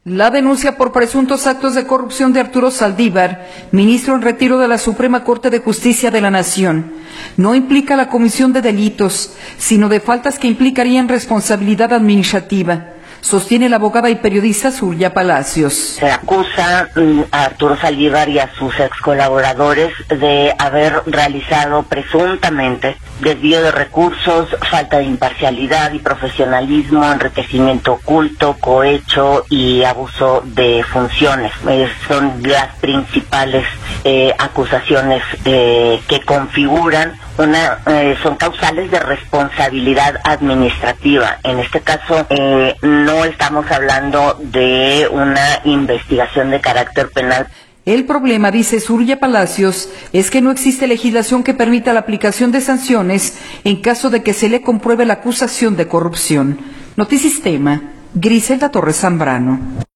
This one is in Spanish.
La denuncia por presuntos actos de corrupción de Arturo Saldívar, ministro en retiro de la Suprema Corte de Justicia de la Nación, no implica la comisión de delitos, sino de faltas que implicarían responsabilidad administrativa, sostiene la abogada y periodista Surya Palacios. Se acusa a Arturo Saldívar y a sus ex colaboradores de haber realizado presuntamente desvío de recursos, falta de imparcialidad y profesionalismo, enriquecimiento oculto, cohecho y abuso de funciones. Son las principales acusaciones que configuran son causales de responsabilidad administrativa. En este caso no estamos hablando de una investigación de carácter penal. El problema, dice Surya Palacios, es que no existe legislación que permita la aplicación de sanciones en caso de que se le compruebe la acusación de corrupción. Notisistema, Griselda Torres Zambrano.